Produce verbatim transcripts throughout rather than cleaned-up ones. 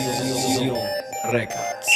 Zion Records.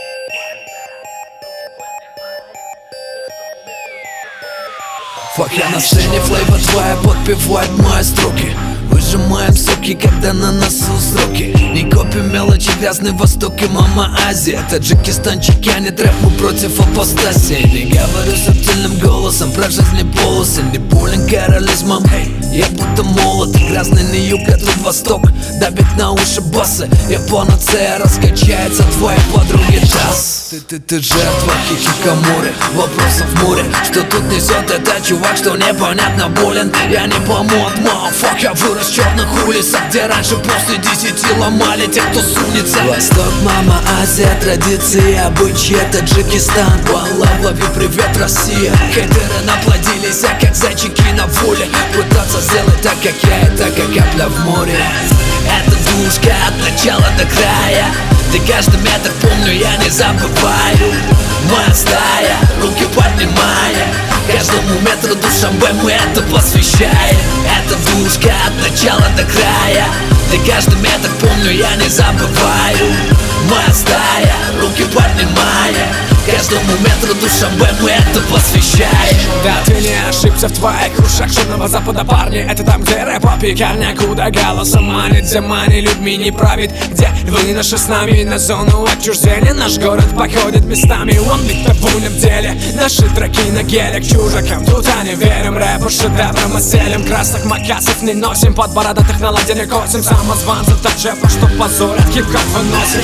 Пока на сцене флейва твоя подпевает мои строки. Выжимаем соки, когда на носу сроки. Не копим мелочи, грязный Восток и мама Азия. Таджикистанчики, а не трэп, мы против апостасии. Не говорю субтильным голосом про жизни полосы. Не болен королизмом, я будто молот. Грязный не юг, а тут Восток. Давит на уши басы, я панацея. Раскачается твоя подруги час. Ты, ты, ты жертва хихикамуры, вопросов море. Что тут несет этот чувак, что непонятно болен. Я не помог, мафак, я вырос в черных улицах, где раньше после десяти ломали тех, кто сунется. Восток, мама, Азия, традиции, обычаи, Таджикистан. One love, привет, Россия. Хейтеры наплодились, а как зайчики на воле. Пытаться сделать так, как я, это как капля в море. Это двушка от начала до края. Ты каждый метр помню, я не забываю. Моя стая, руки поднимая. Каждому метру Душанбе мы это посвящаем. Это двушка от начала до края. Ты каждый метр помню, я не забываю. Моя стая, руки поднимая. Каждому метру Душанбе мы это посвящаем. Да, ты не ошибся в твоих ушах черного запада, парни. Это там, где рэп пекарня, куда голосом манит, где мани людьми не правит. Где львы наши с нами на зону отчуждения. Наш город походит местами, он ведь табуем в деле. Наши треки на геле к чужакам, тут а не верим. Рэпу шедевром оселим, красных макасов не носим. Под бородатых наладе не косим. Самозванцев так джепа, что позорят, хип-хоп выносишь.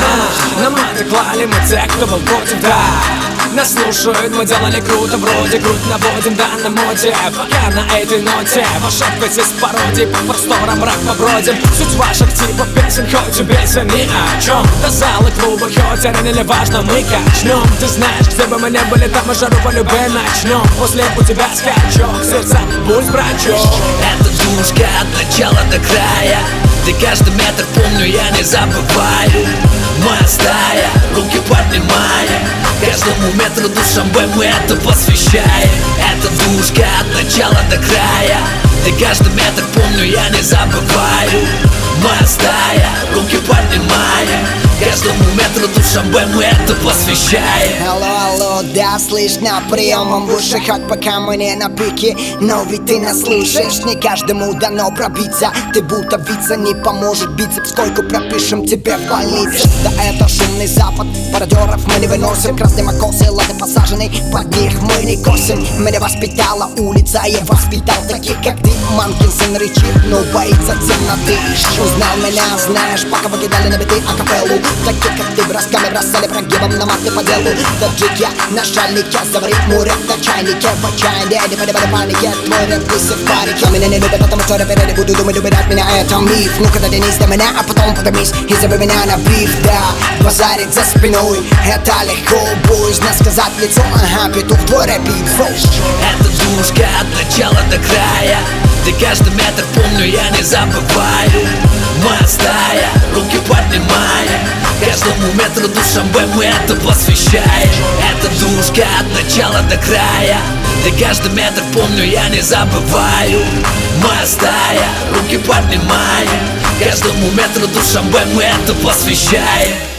А, на маты клали мы тех, кто был против. Да, нас слушают, мы делали круто, вроде круть наводим, да, на моде. Пока на этой ноте пошапкайтесь с пародией, по просторам рак побродим. Суть ваших типов песен, хоть убейся ни о чем. До залы клуба, хоть арена не важно, мы качнем. Ты знаешь, где бы мы не были, там мы жару по любви начнем. После у тебя скачок, сердца пульс брачок. Это двушка от начала до края. Ты каждый метр помню, я не забываю. Моя стая, руки поднимая. Каждому метру Душанбе мы это посвящаем. Это двушка от начала до края. Ты каждый метр помню, я не забываю. Моя стая, руки поднимая. Каждому метру Душанбе мы это посвящаем. Алло, алло, да, слышно, приемом в уши, хоть пока мы не на пике. Но ведь ты нас слушаешь, не каждому дано пробиться. Ты будто вица, не поможет бицепс. Сколько пропишем тебе в больнице. Да это шумный запад, пародеров мы не выносим. Красные макосы, лады посажены, под них мы не косим. Меня воспитала улица, я воспитал таких, как ты. Мамкин сын рычит, но боится темноты. Узнал меня, знаешь, пока выкидали на биты акапеллу. Такие, как ты, бросками бросали прогибом на маты по делу. Таджики, начальники, заварить мурят на чайнике. В отчаянии, не подавали панике. Твой рэп высыв в парике. Меня не любят, потому что рэперы не буду думать, любят от меня, это миф. Ну-ка, дотянись до меня, а потом подымись и зови меня на биф. Да, базарить за спиной, это легко. Боязно сказать в лицо, ага, петух, твой рэп и фроу. Это двушка от начала до края. Ты каждый метр помню, я не забываю. Моя стая, руки поднимая. Каждому метру Душанбе мы это посвящаем. Это двушка от начала до края. Ты каждый метр помню, я не забываю. Моя стая, руки поднимая. Каждому метру Душанбе мы это посвящаем.